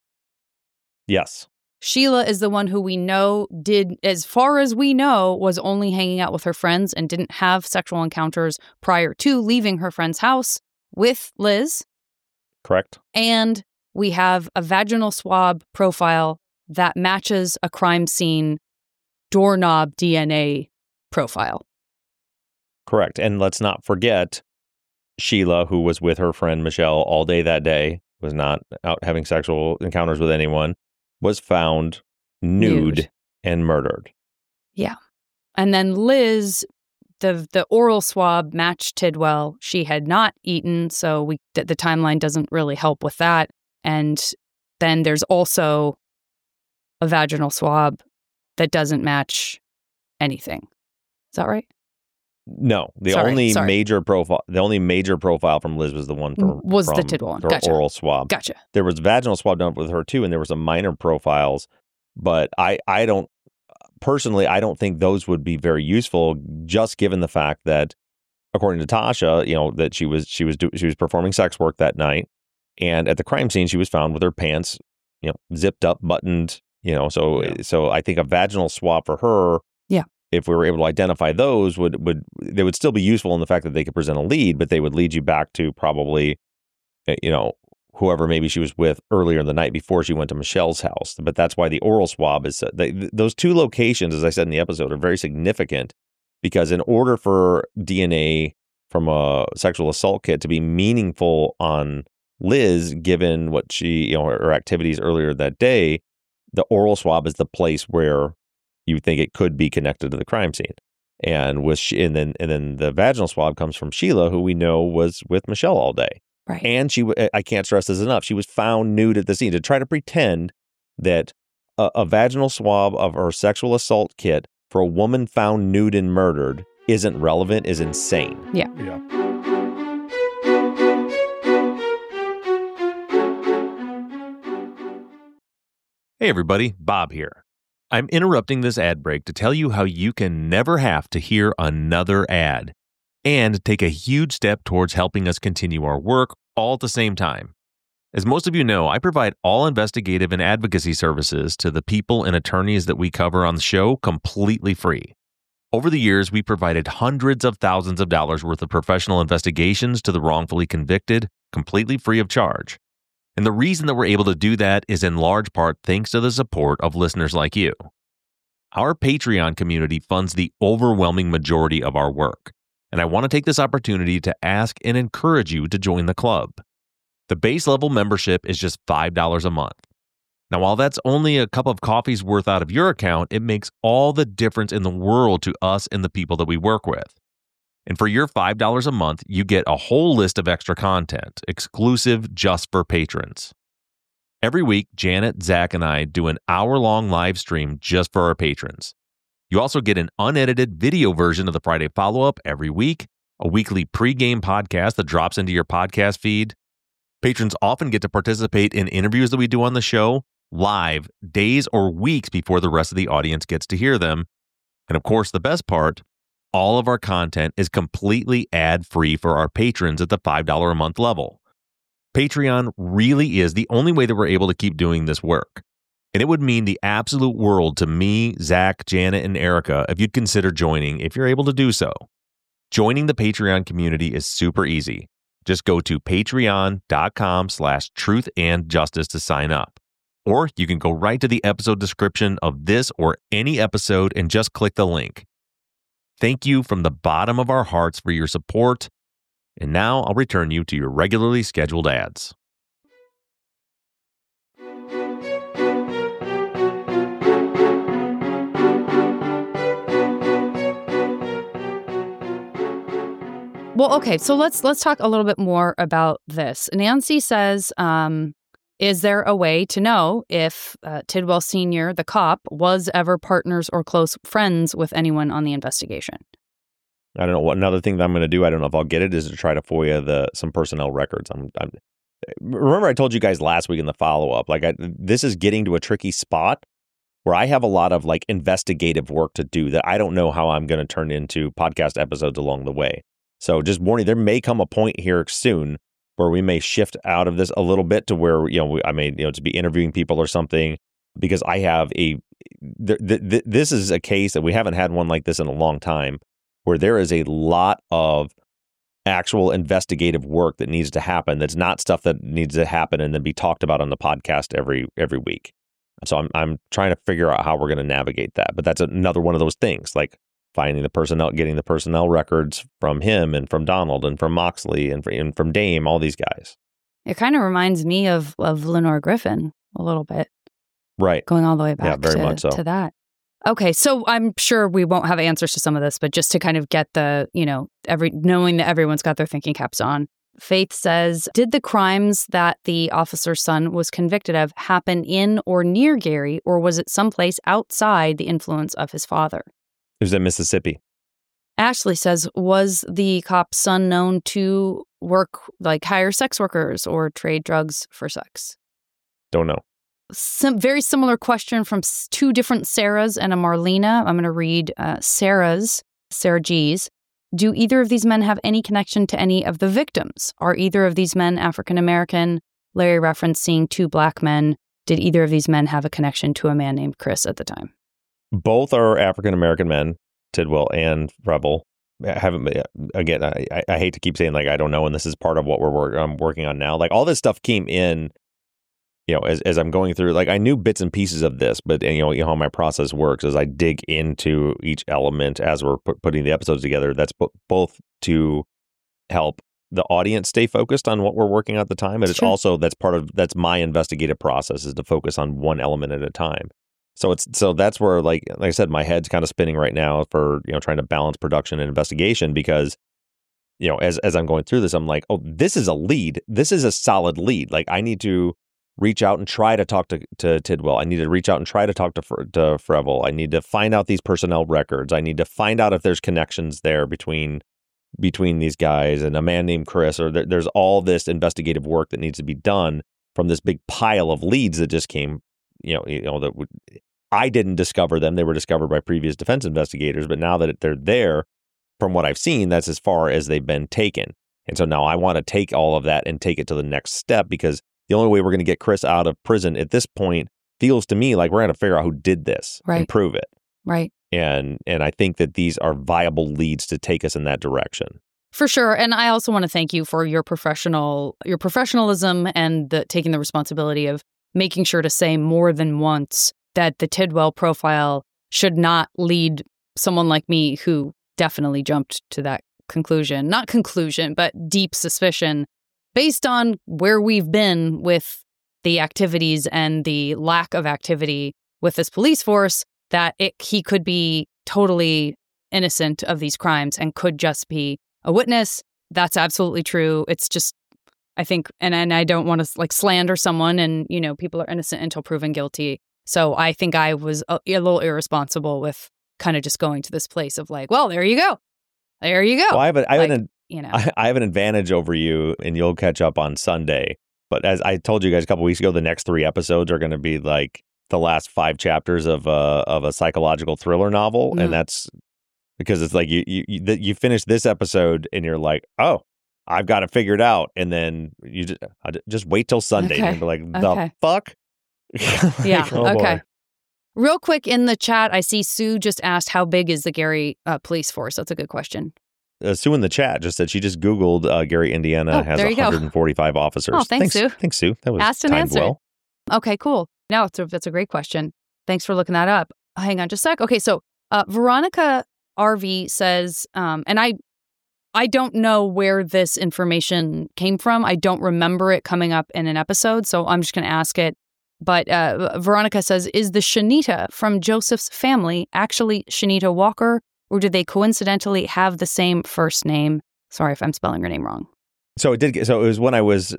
Yes. Sheila is the one who we know did, as far as we know, was only hanging out with her friends and didn't have sexual encounters prior to leaving her friend's house with Liz. Correct. And we have a vaginal swab profile that matches a crime scene doorknob D N A profile. Correct. And let's not forget Sheila, who was with her friend Michelle all day that day, was not out having sexual encounters with anyone, was found nude, Nude. and murdered. Yeah. And then Liz, the the oral swab matched Tidwell. She had not eaten, so we the, the timeline doesn't really help with that. And then there's also a vaginal swab that doesn't match anything. Is that right? No, the Sorry, only sorry. major profile, the only major profile from Liz was the one from Was the from Tidwell one. her Gotcha. oral swab. Gotcha. There was vaginal swab done with her too, and there were some minor profiles, but I, I don't personally, I don't think those would be very useful, just given the fact that, according to Tasha, you know, that she was she was do, she was performing sex work that night, and at the crime scene, she was found with her pants, you know, zipped up, buttoned, you know, so Yeah. so I think a vaginal swab for her, Yeah. if we were able to identify those, would would they would still be useful in the fact that they could present a lead, but they would lead you back to probably, uh, you know, whoever maybe she was with earlier in the night before she went to Michelle's house. But that's why the oral swab is uh, they, th- those two locations, as I said in the episode, are very significant because in order for D N A from a sexual assault kit to be meaningful on Liz, given what she, you know, her, her activities earlier that day, the oral swab is the place where you think it could be connected to the crime scene. And with and then and then the vaginal swab comes from Sheila, who we know was with Michelle all day. Right. And she, I can't stress this enough, she was found nude at the scene. To try to pretend that a, a vaginal swab of her sexual assault kit for a woman found nude and murdered isn't relevant is insane. Yeah. Yeah. Hey everybody, Bob here. I'm interrupting this ad break to tell you how you can never have to hear another ad and take a huge step towards helping us continue our work all at the same time. As most of you know, I provide all investigative and advocacy services to the people and attorneys that we cover on the show completely free. Over the years, we provided hundreds of thousands of dollars worth of professional investigations to the wrongfully convicted, completely free of charge. And the reason that we're able to do that is in large part thanks to the support of listeners like you. Our Patreon community funds the overwhelming majority of our work, and I want to take this opportunity to ask and encourage you to join the club. The base level membership is just five dollars a month. Now, while that's only a cup of coffee's worth out of your account, it makes all the difference in the world to us and the people that we work with. And for your five dollars a month, you get a whole list of extra content, exclusive just for patrons. Every week, Janet, Zach, and I do an hour-long live stream just for our patrons. You also get an unedited video version of the Friday follow-up every week, a weekly pre-game podcast that drops into your podcast feed. Patrons often get to participate in interviews that we do on the show live days or weeks before the rest of the audience gets to hear them. And of course, the best part, all of our content is completely ad-free for our patrons at the five dollars a month level. Patreon really is the only way that we're able to keep doing this work. And it would mean the absolute world to me, Zach, Janet, and Erica if you'd consider joining if you're able to do so. Joining the Patreon community is super easy. Just go to patreon.com slash truth and justice to sign up. Or you can go right to the episode description of this or any episode and just click the link. Thank you from the bottom of our hearts for your support. And now I'll return you to your regularly scheduled ads. Well, okay, so let's let's talk a little bit more about this. Nancy says, um, is there a way to know if uh, Tidwell Senior, the cop, was ever partners or close friends with anyone on the investigation? I don't know what another thing that I'm going to do. I don't know if I'll get it is to try to FOIA the some personnel records. I'm, I'm remember I told you guys last week in the follow up, like I, this is getting to a tricky spot where I have a lot of like investigative work to do that I don't know how I'm going to turn into podcast episodes along the way. So just warning, there may come a point here soon where we may shift out of this a little bit to where, you know, we, I may, you know, to be interviewing people or something, because I have a, th- th- th- this is a case that we haven't had one like this in a long time, where there is a lot of actual investigative work that needs to happen. That's not stuff that needs to happen and then be talked about on the podcast every, every week. So I'm, I'm trying to figure out how we're going to navigate that. But that's another one of those things, like finding the personnel, getting the personnel records from him and from Donald and from Moxley and from, and from Dame, all these guys. It kind of reminds me of, of Lenore Griffin a little bit. Right. Going all the way back yeah, very to, much so. to that. Okay, so I'm sure we won't have answers to some of this, but just to kind of get the, you know, every knowing that everyone's got their thinking caps on. Faith says, did the crimes that the officer's son was convicted of happen in or near Gary, or was it someplace outside the influence of his father? It was in Mississippi. Ashley says, was the cop's son known to work, like hire sex workers or trade drugs for sex? Don't know. Some very similar question from two different Sarahs and a Marlena. I'm going to read uh, Sarah's, Sarah G's. Do either of these men have any connection to any of the victims? Are either of these men African-American? Larry referenced seeing two black men. Did either of these men have a connection to a man named Chris at the time? Both are African-American men, Tidwell and Rebel. I haven't, again, I, I hate to keep saying like, I don't know, and this is part of what we're work, I'm working on now. Like all this stuff came in, you know, as, as I'm going through, like I knew bits and pieces of this, but you know, you know how my process works as I dig into each element as we're put, putting the episodes together. That's b- both to help the audience stay focused on what we're working on at the time, but it's Sure. also, that's part of, that's my investigative process is to focus on one element at a time. So it's so that's where like like I said, my head's kind of spinning right now for, you know, trying to balance production and investigation because, you know, as as I'm going through this, I'm like, oh, this is a lead. This is a solid lead. Like I need to reach out and try to talk to, to Tidwell. I need to reach out and try to talk to to Freville. I need to find out these personnel records. I need to find out if there's connections there between between these guys and a man named Chris, or there, there's all this investigative work that needs to be done from this big pile of leads that just came, you know, you know that would, I didn't discover them. They were discovered by previous defense investigators, but now that they're there, from what I've seen, that's as far as they've been taken. And so now I want to take all of that and take it to the next step, because the only way we're going to get Chris out of prison at this point feels to me like we're going to figure out who did this right. and prove it. Right. And and I think that these are viable leads to take us in that direction. For sure. And I also want to thank you for your professional your professionalism and the, taking the responsibility of making sure to say more than once that the Tidwell profile should not lead someone like me, who definitely jumped to that conclusion, not conclusion, but deep suspicion based on where we've been with the activities and the lack of activity with this police force, that it, he could be totally innocent of these crimes and could just be a witness. That's absolutely true. It's just, I think, and, and I don't want to like slander someone, and, you know, people are innocent until proven guilty. So I think I was a, a little irresponsible with kind of just going to this place of like, well, there you go. There you go. Well, I have, a, I, like, have an, you know. I, I have an advantage over you, and you'll catch up on Sunday. But as I told you guys a couple weeks ago, the next three episodes are going to be like the last five chapters of a, of a psychological thriller novel. Mm. And that's because it's like you, you, you, you finish this episode and you're like, oh, I've got it figured out. And then you just, just wait till Sunday okay. and be like, the okay. fuck? Yeah. oh, okay. Boy. Real quick in the chat, I see Sue just asked, how big is the Gary uh, police force? That's a good question. Uh, Sue in the chat just said she just Googled uh, Gary, Indiana oh, has one hundred forty-five go. officers. Oh, thanks, thanks, Sue. Thanks, Sue. That was asked and timed answered. well. Okay, cool. No, it's a, that's a great question. Thanks for looking that up. Hang on just a sec. Okay, so uh, Veronica R V says, um, and I, I don't know where this information came from. I don't remember it coming up in an episode, so I'm just going to ask it. But uh, Veronica says, is the Shanita from Joseph's family actually Shanita Walker, or did they coincidentally have the same first name? Sorry if I'm spelling her name wrong. So it did. So it was when I was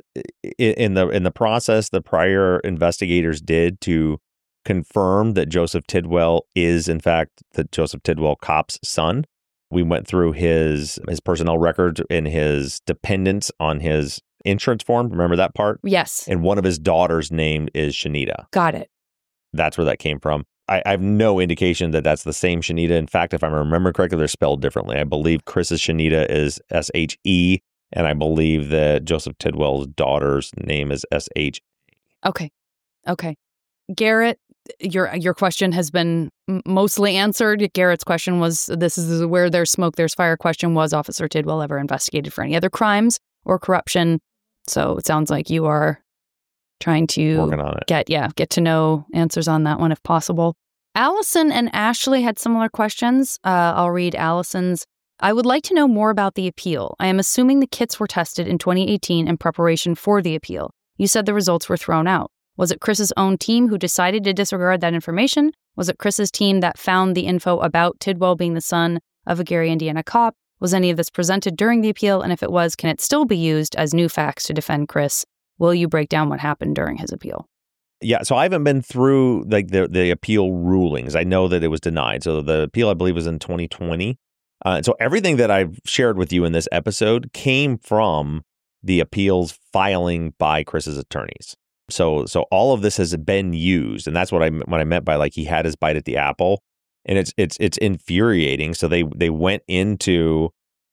in the in the process, the prior investigators did to confirm that Joseph Tidwell is, in fact, the Joseph Tidwell cop's son. We went through his his personnel records and his dependents on his insurance form. Remember that part? Yes. And one of his daughters' name is Shanita. Got it. That's where that came from. I, I have no indication that that's the same Shanita. In fact, if I remember correctly, they're spelled differently. I believe Chris's Shanita is S H E, and I believe that Joseph Tidwell's daughter's name is S H. Okay. Okay. Garrett, your your question has been mostly answered. Garrett's question was, this is where there's smoke, there's fire. Question was, Officer Tidwell ever investigated for any other crimes or corruption? So it sounds like you are trying to working on it. Get, yeah, get to know answers on that one if possible. Allison and Ashley had similar questions. Uh, I'll read Allison's. I would like to know more about the appeal. I am assuming the kits were tested in twenty eighteen in preparation for the appeal. You said the results were thrown out. Was it Chris's own team who decided to disregard that information? Was it Chris's team that found the info about Tidwell being the son of a Gary, Indiana cop? Was any of this presented during the appeal? And if it was, can it still be used as new facts to defend Chris? Will you break down what happened during his appeal? Yeah, so I haven't been through like the the appeal rulings. I know that it was denied. So the appeal, I believe, was in twenty twenty. Uh, so everything that I've shared with you in this episode came from the appeals filing by Chris's attorneys. So so all of this has been used, and that's what I what I meant by like he had his bite at the apple, and it's it's it's infuriating. So they they went into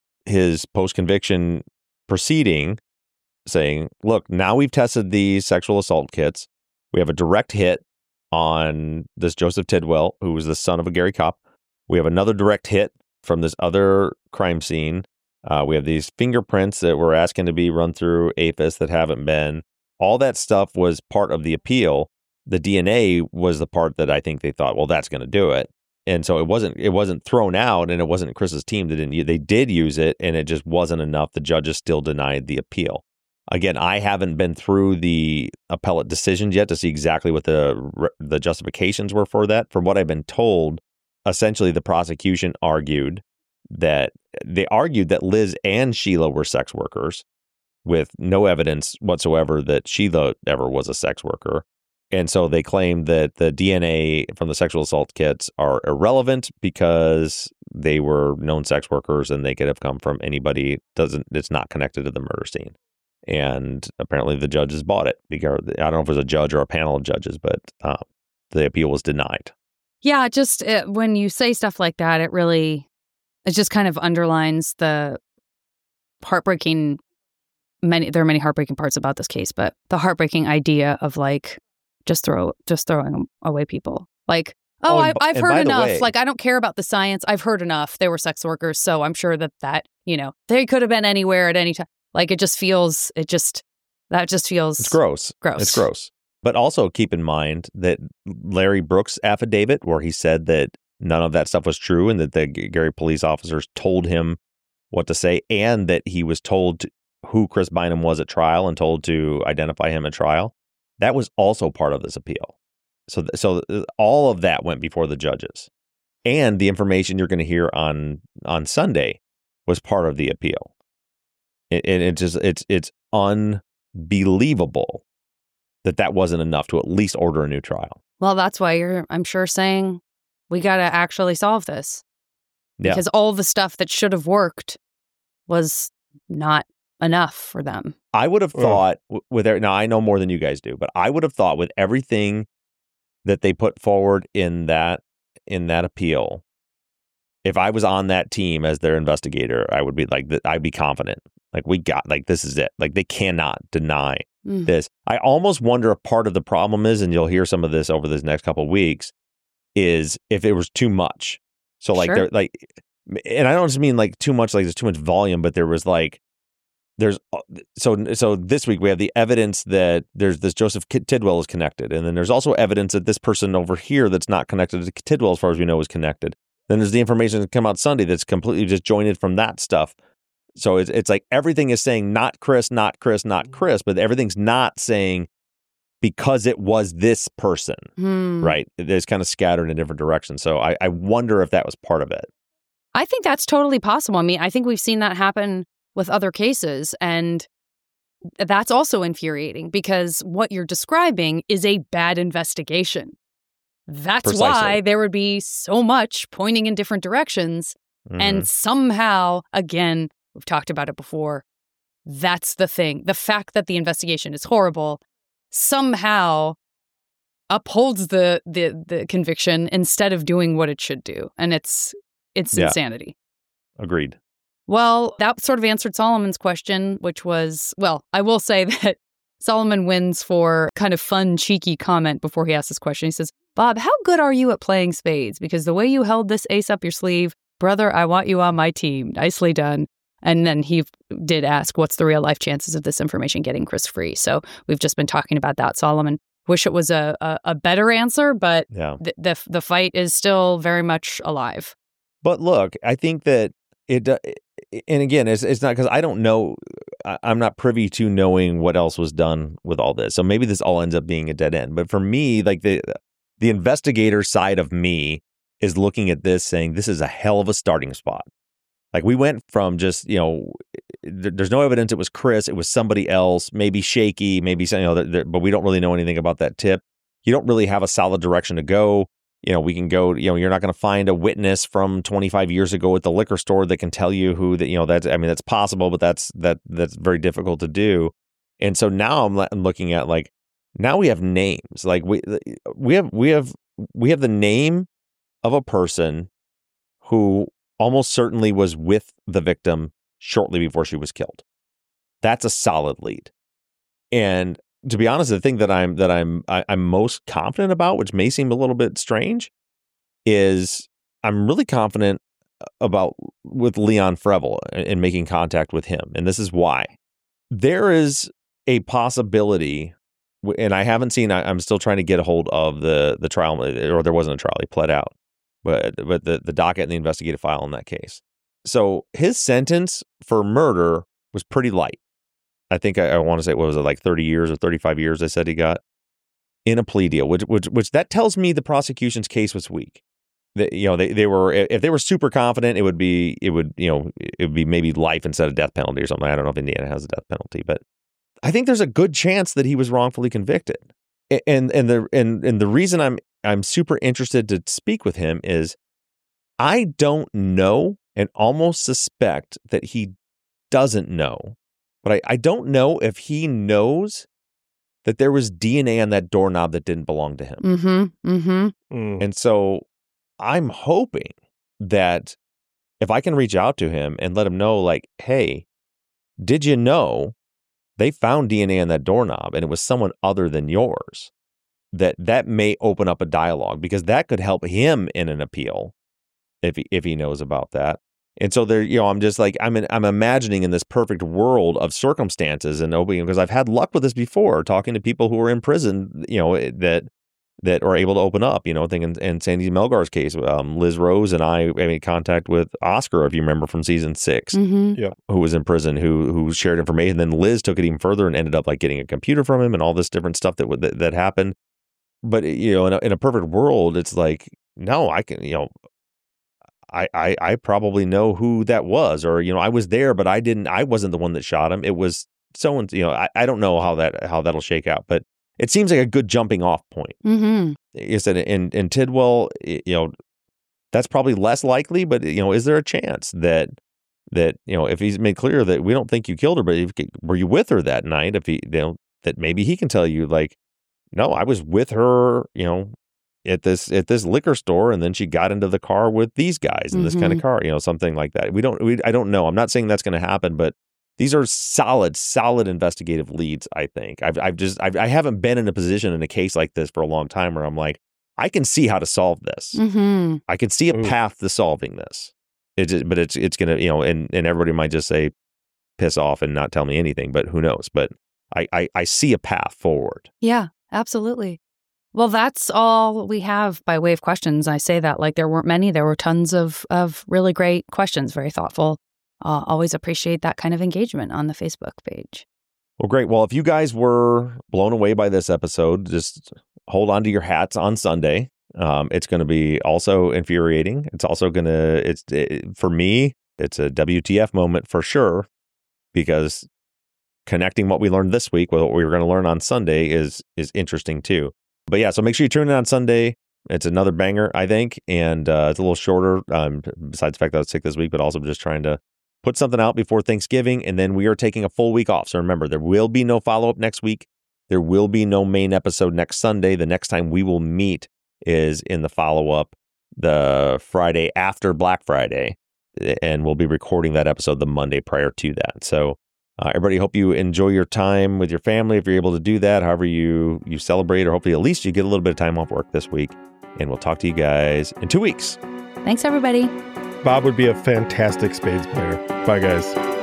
his post conviction proceeding, saying, "Look, now we've tested these sexual assault kits. We have a direct hit on this Joseph Tidwell, who was the son of a Gary cop. We have another direct hit from this other crime scene. Uh, we have these fingerprints that we're asking to be run through A F I S that haven't been." All that stuff was part of the appeal. The D N A was the part that I think they thought, well, that's going to do it. And so it wasn't it wasn't thrown out, and it wasn't Chris's team that didn't use. They did use it, and it just wasn't enough. The judges still denied the appeal. Again, I haven't been through the appellate decisions yet to see exactly what the the justifications were for that. From what I've been told, essentially the prosecution argued that they argued that Liz and Sheila were sex workers with no evidence whatsoever that Sheila ever was a sex worker. And so they claimed that the D N A from the sexual assault kits are irrelevant because they were known sex workers and they could have come from anybody doesn't it's not connected to the murder scene. And apparently the judges bought it because I don't know if it was a judge or a panel of judges, but um, the appeal was denied. Yeah, just it, when you say stuff like that, it really, it just kind of underlines the heartbreaking, many, there are many heartbreaking parts about this case, but the heartbreaking idea of like, just throw, just throwing away people. Like, oh, Oh, I, and b- I've and heard by the enough. way- Like, I don't care about the science. I've heard enough. They were sex workers. So I'm sure that that, you know, they could have been anywhere at any time. Like, it just feels, it just, that just feels It's gross. gross. It's gross. But also keep in mind that Larry Brooks' affidavit, where he said that none of that stuff was true and that the G- Gary police officers told him what to say and that he was told to, who Chris Bynum was at trial and told to identify him at trial, that was also part of this appeal. So, th- so th- all of that went before the judges. And the information you're going to hear on on Sunday was part of the appeal. And it, it just it's it's unbelievable that that wasn't enough to at least order a new trial. Well, that's why you're, I'm sure, saying we got to actually solve this. Yeah. Because all the stuff that should have worked was not enough for them. I would have Ugh. thought w- with every- now I know more than you guys do, but I would have thought with everything that they put forward in that in that appeal, if I was on that team as their investigator, I would be like, th- I'd be confident. Like we got, like this is it. Like they cannot deny Mm. this. I almost wonder if part of the problem is, and you'll hear some of this over this next couple of weeks, is if it was too much. So like Sure. they're like, and I don't just mean like too much, like there's too much volume, but there was like, there's so so this week we have the evidence that there's this Joseph Kid- Tidwell is connected, and then there's also evidence that this person over here that's not connected to Tidwell, as far as we know, is connected. Then there's the information that come out Sunday that's completely disjointed from that stuff. So it's it's like everything is saying not Chris, not Chris, not Chris, but everything's not saying because it was this person, Hmm. right? It's kind of scattered in different directions. So I, I wonder if that was part of it. I think that's totally possible. I mean, I think we've seen that happen with other cases, and that's also infuriating because what you're describing is a bad investigation. That's Precisely. why there would be so much pointing in different directions. Mhm. And somehow, again, we've talked about it before, that's the thing. The fact that the investigation is horrible somehow upholds the the, the conviction instead of doing what it should do. And it's it's Yeah. insanity. Agreed. Well, that sort of answered Solomon's question, which was, well, I will say that Solomon wins for kind of fun, cheeky comment before he asks this question. He says, Bob, how good are you at playing spades? Because the way you held this ace up your sleeve, brother, I want you on my team. Nicely done. And then he did ask, what's the real life chances of this information getting Chris free? So we've just been talking about that. Solomon, wish it was a, a, a better answer, but Yeah. the, the the fight is still very much alive. But look, I think that it, uh, and again, it's it's not because I don't know, I- I'm not privy to knowing what else was done with all this. So maybe this all ends up being a dead end. But for me, like the the investigator side of me is looking at this saying, this is a hell of a starting spot. Like we went from just, you know, th- there's no evidence it was Chris, it was somebody else, maybe shaky, maybe, you know, th- th- but we don't really know anything about that tip. You don't really have a solid direction to go. You know, we can go, you know, you're not going to find a witness from twenty-five years ago at the liquor store that can tell you who that, you know, that's, I mean, that's possible, but that's, that, that's very difficult to do. And so now I'm, I'm looking at like, now we have names. Like we, we have, we have, we have the name of a person who almost certainly was with the victim shortly before she was killed. That's a solid lead. And to be honest, the thing that I'm that I'm I, I'm most confident about, which may seem a little bit strange, is I'm really confident about with Leon Frevel and making contact with him. And this is why. There is a possibility, and I haven't seen, I, I'm still trying to get a hold of the the trial, or there wasn't a trial, he pled out, but but the, the docket and the investigative file in that case. So his sentence for murder was pretty light. I think I, I want to say, what was it, like thirty years or thirty-five years they said he got in a plea deal, which, which, which that tells me the prosecution's case was weak. That, you know, they, they were, if they were super confident, it would be, it would, you know, it would be maybe life instead of death penalty or something. I don't know if Indiana has a death penalty, but I think there's a good chance that he was wrongfully convicted. And, and the, and, and the reason I'm, I'm super interested to speak with him is I don't know and almost suspect that he doesn't know, but I, I don't know if he knows that there was D N A on that doorknob that didn't belong to him. Mm-hmm. Mm-hmm. Mm. And so I'm hoping that if I can reach out to him and let him know, like, hey, did you know they found D N A on that doorknob and it was someone other than yours, that that may open up a dialogue, because that could help him in an appeal if he, if he knows about that. And so there, you know, I'm just like, I'm in, I'm imagining in this perfect world of circumstances and opening, because I've had luck with this before, talking to people who are in prison, you know, that that are able to open up, you know, thinking in Sandy Melgar's case, um, Liz Rose and I made contact with Oscar, if you remember from season six, Mm-hmm. Yeah. who was in prison, who who shared information. Then Liz took it even further and ended up like getting a computer from him and all this different stuff that that, that happened. But, you know, in a, in a perfect world, it's like, no, I can, you know, I, I I probably know who that was, or, you know, I was there, but I didn't, I wasn't the one that shot him. It was someone, you know, I, I don't know how that, how that'll shake out, but it seems like a good jumping off point. Mm-hmm. Is that in, in Tidwell, you know, that's probably less likely, but, you know, is there a chance that, that, you know, if he's made clear that we don't think you killed her, but if, were you with her that night? If he, you know, that maybe he can tell you, like, no, I was with her, you know, at this at this liquor store, and then she got into the car with these guys in this kind of Mhm. car, you know, something like that. We don't, we, I don't know. I'm not saying that's going to happen, but these are solid, solid investigative leads. I think I've, I've just, I've, I haven't been in a position in a case like this for a long time where I'm like, I can see how to solve this. Mm-hmm. I can see a Ooh. path to solving this. It just, but it's, it's gonna, you know, and and everybody might just say, piss off and not tell me anything, but who knows? But I, I, I see a path forward. Yeah, absolutely. Well, that's all we have by way of questions. I say that like there weren't many. There were tons of, of really great questions, very thoughtful. Uh, always appreciate that kind of engagement on the Facebook page. Well, great. Well, if you guys were blown away by this episode, just hold on to your hats on Sunday. Um, it's going to be also infuriating. It's also going to, it's it, for me, it's a W T F moment for sure, because connecting what we learned this week with what we were going to learn on Sunday is is interesting too. But yeah, so make sure you tune in on Sunday. It's another banger, I think, and uh, it's a little shorter, um, besides the fact that I was sick this week, but also just trying to put something out before Thanksgiving, and then we are taking a full week off. So remember, there will be no follow-up next week. There will be no main episode next Sunday. The next time we will meet is in the follow-up, the Friday after Black Friday, and we'll be recording that episode the Monday prior to that. So Uh, everybody, hope you enjoy your time with your family if you're able to do that, however you, you celebrate, or hopefully at least you get a little bit of time off work this week. And we'll talk to you guys in two weeks. Thanks, everybody. Bob would be a fantastic spades player. Bye, guys.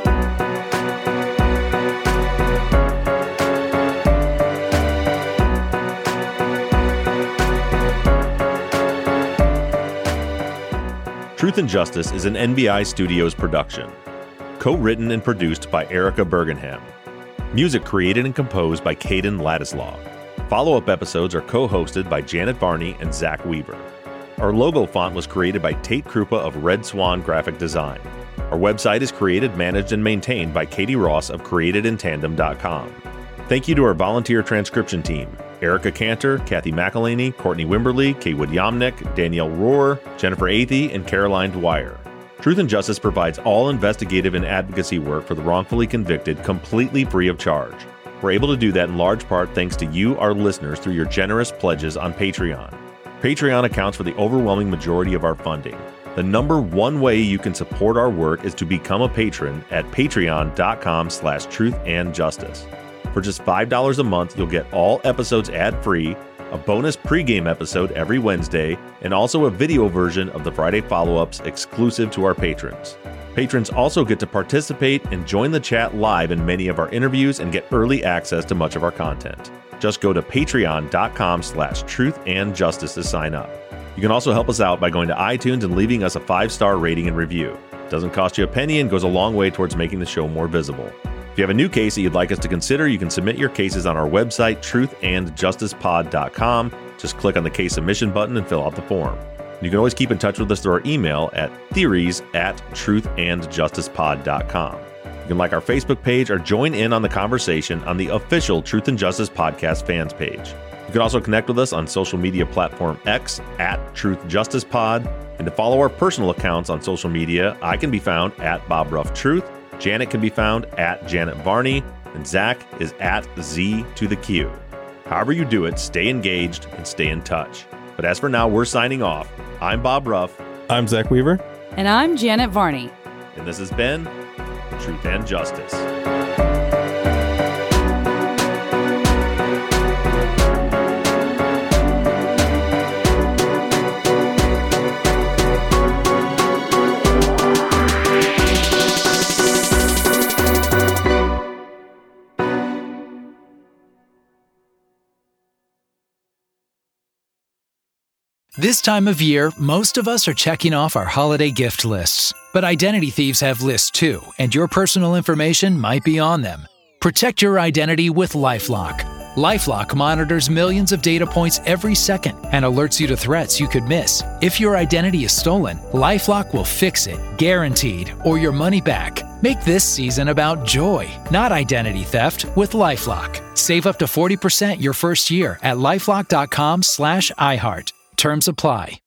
Truth and Justice is an N B I Studios production. Co-written and produced by Erica Bergenham. Music created and composed by Caden Ladislaw. Follow-up episodes are co-hosted by Janet Varney and Zach Weaver. Our logo font was created by Tate Krupa of Red Swan Graphic Design. Our website is created, managed, and maintained by Katie Ross of created in tandem dot com. Thank you to our volunteer transcription team, Erica Cantor, Kathy McElhaney, Courtney Wimberly, Kaywood Yomnick, Danielle Rohr, Jennifer Athey, and Caroline Dwyer. Truth and Justice provides all investigative and advocacy work for the wrongfully convicted completely free of charge. We're able to do that in large part thanks to you, our listeners, through your generous pledges on Patreon. Patreon accounts for the overwhelming majority of our funding. The number one way you can support our work is to become a patron at patreon.com slash truth and justice. For just five dollars a month, you'll get all episodes ad-free, a bonus pregame episode every Wednesday, and also a video version of the Friday follow-ups exclusive to our patrons. Patrons also get to participate and join the chat live in many of our interviews and get early access to much of our content. Just go to patreon.com slash truth and justice to sign up. You can also help us out by going to iTunes and leaving us a five-star rating and review. It doesn't cost you a penny and goes a long way towards making the show more visible. If you have a new case that you'd like us to consider, you can submit your cases on our website, truth and justice pod dot com. Just click on the case submission button and fill out the form. You can always keep in touch with us through our email at theories at truth and justice pod dot com. You can like our Facebook page or join in on the conversation on the official Truth and Justice Podcast fans page. You can also connect with us on social media platform X at Truth Justice Pod. And to follow our personal accounts on social media, I can be found at Bob Ruff Truth, Janet can be found at Janet Varney, and Zach is at Z to the Q. However you do it, stay engaged and stay in touch. But as for now, we're signing off. I'm Bob Ruff. I'm Zach Weaver. And I'm Janet Varney. And this has been Truth and Justice. This time of year, most of us are checking off our holiday gift lists. But identity thieves have lists too, and your personal information might be on them. Protect your identity with LifeLock. LifeLock monitors millions of data points every second and alerts you to threats you could miss. If your identity is stolen, LifeLock will fix it, guaranteed, or your money back. Make this season about joy, not identity theft, with LifeLock. Save up to forty percent your first year at LifeLock dot com slash iHeart. Terms apply.